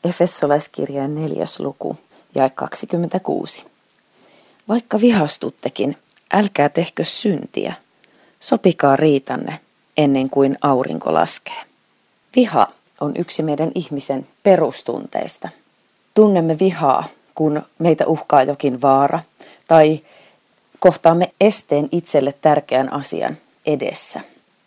Efesolaiskirjeen 4. luku, jae 26. Vaikka vihastuttekin, älkää tehkö syntiä. Sopikaa riitanne ennen kuin aurinko laskee. Viha on yksi meidän ihmisen perustunteista. Tunnemme vihaa, kun meitä uhkaa jokin vaara tai kohtaamme esteen itselle tärkeän asian edessä.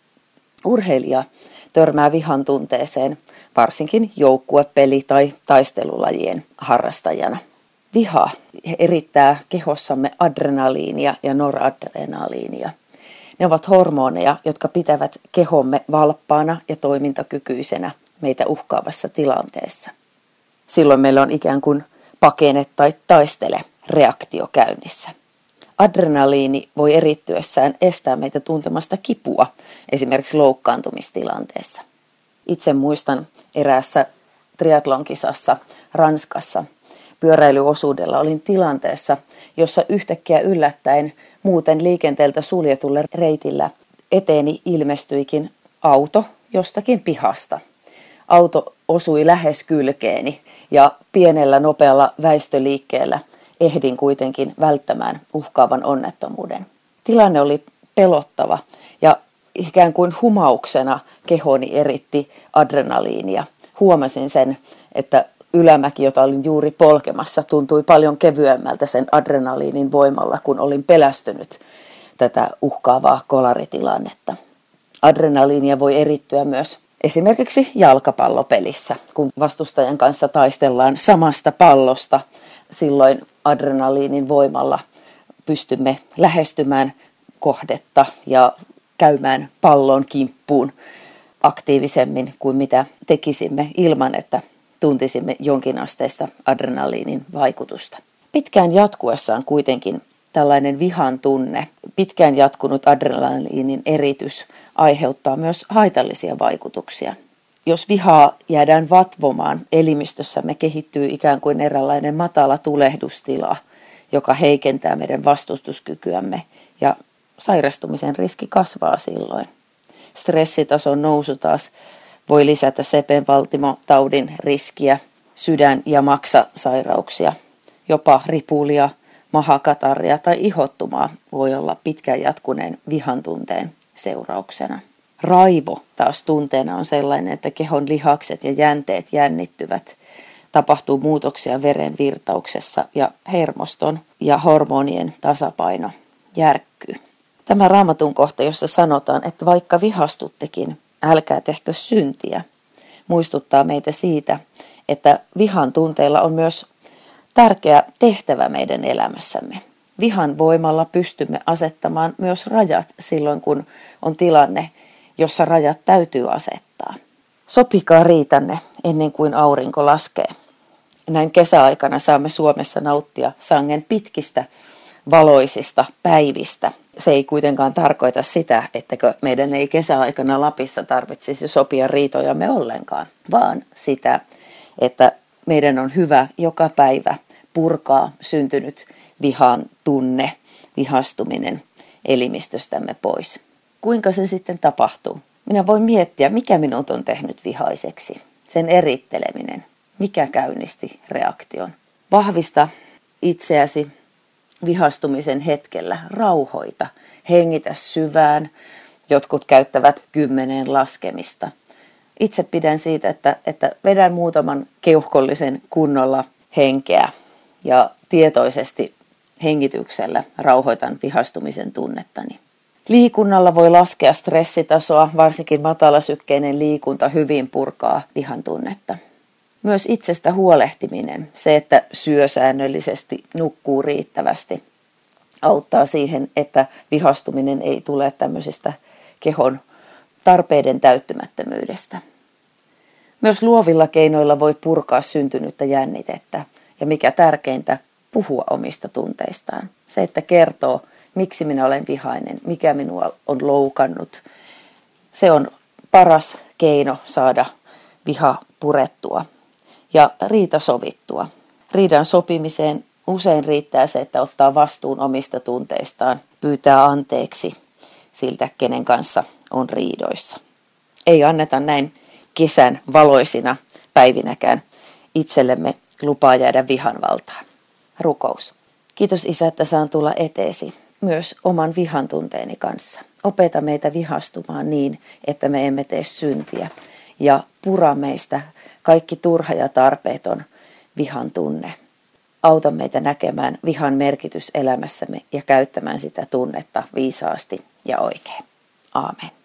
Urheilija törmää vihan tunteeseen, varsinkin joukkuepeli- tai taistelulajien harrastajana. Viha erittää kehossamme adrenaliinia ja noradrenaliinia. Ne ovat hormoneja, jotka pitävät kehomme valppaana ja toimintakykyisenä meitä uhkaavassa tilanteessa. Silloin meillä on ikään kuin pakene tai taistele reaktio käynnissä. Adrenaliini voi erittyessään estää meitä tuntemasta kipua, esimerkiksi loukkaantumistilanteessa. Itse muistan eräässä triathlonkisassa Ranskassa pyöräilyosuudella olin tilanteessa, jossa yhtäkkiä yllättäen muuten liikenteeltä suljetulle reitillä eteeni ilmestyikin auto jostakin pihasta. Auto osui lähes kylkeeni ja pienellä nopealla väistöliikkeellä ehdin kuitenkin välttämään uhkaavan onnettomuuden. Tilanne oli pelottava ja ikään kuin humauksena kehoni eritti adrenaliinia. Huomasin sen, että ylämäki, jota olin juuri polkemassa, tuntui paljon kevyemmältä sen adrenaliinin voimalla, kun olin pelästynyt tätä uhkaavaa kolaritilannetta. Adrenaliinia voi erittyä myös esimerkiksi jalkapallopelissä, kun vastustajan kanssa taistellaan samasta pallosta. Silloin adrenaliinin voimalla pystymme lähestymään kohdetta ja käymään pallon kimppuun aktiivisemmin kuin mitä tekisimme ilman, että tuntisimme jonkinasteista adrenaliinin vaikutusta. Pitkään jatkuessaan kuitenkin tällainen vihan tunne, pitkään jatkunut adrenaliinin eritys aiheuttaa myös haitallisia vaikutuksia. Jos vihaa jäädään vatvomaan, elimistössämme kehittyy ikään kuin eräänlainen matala tulehdustila, joka heikentää meidän vastustuskykyämme ja sairastumisen riski kasvaa silloin. Stressitason nousu taas voi lisätä sepeenvaltimotaudin riskiä, sydän- ja maksasairauksia, jopa ripulia, mahakataria tai ihottumaa voi olla pitkään jatkuneen vihan tunteen seurauksena. Raivo taas tunteena on sellainen, että kehon lihakset ja jänteet jännittyvät, tapahtuu muutoksia veren virtauksessa ja hermoston ja hormonien tasapaino järkkyy. Tämä Raamatun kohta, jossa sanotaan, että vaikka vihastuttekin, älkää tehkö syntiä, muistuttaa meitä siitä, että vihan tunteilla on myös tärkeä tehtävä meidän elämässämme. Vihan voimalla pystymme asettamaan myös rajat silloin, kun on tilanne, jossa rajat täytyy asettaa. Sopikaa riitanne ennen kuin aurinko laskee. Näin kesäaikana saamme Suomessa nauttia sangen pitkistä valoisista päivistä. Se ei kuitenkaan tarkoita sitä, että meidän ei kesäaikana Lapissa tarvitsisi sopia riitojamme ollenkaan, vaan sitä, että meidän on hyvä joka päivä purkaa syntynyt vihan tunne, vihastuminen elimistöstämme pois. Kuinka se sitten tapahtuu? Minä voin miettiä, mikä minut on tehnyt vihaiseksi. Sen eritteleminen. Mikä käynnisti reaktion? Vahvista itseäsi vihastumisen hetkellä. Rauhoita. Hengitä syvään. Jotkut käyttävät 10 laskemista. Itse pidän siitä, että vedän muutaman keuhkollisen kunnolla henkeä ja tietoisesti hengityksellä rauhoitan vihastumisen tunnettani. Liikunnalla voi laskea stressitasoa, varsinkin matalasykkeinen liikunta hyvin purkaa vihan tunnetta. Myös itsestä huolehtiminen, se että syö säännöllisesti, nukkuu riittävästi, auttaa siihen, että vihastuminen ei tule tämmöisestä kehon tarpeiden täyttymättömyydestä. Myös luovilla keinoilla voi purkaa syntynyttä jännitettä ja mikä tärkeintä, puhua omista tunteistaan. Se, että kertoo, miksi minä olen vihainen, mikä minua on loukannut. Se on paras keino saada viha purettua ja riita sovittua. Riidan sopimiseen usein riittää se, että ottaa vastuun omista tunteistaan, pyytää anteeksi siltä, kenen kanssa on riidoissa. Ei anneta näin kesän valoisina päivinäkään itsellemme lupaa jäädä vihan valtaan. Rukous. Kiitos Isä, että saan tulla eteesi myös oman vihan tunteeni kanssa. Opeta meitä vihastumaan niin, että me emme tee syntiä ja pura meistä kaikki turha ja tarpeeton vihan tunne. Auta meitä näkemään vihan merkitys elämässämme ja käyttämään sitä tunnetta viisaasti ja oikein. Aamen.